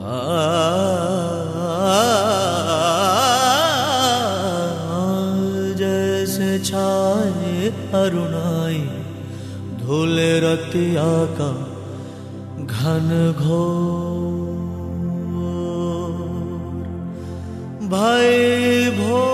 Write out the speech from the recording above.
जैसे छाए अरुणाई धूले रतिया का घन घोर भाई भो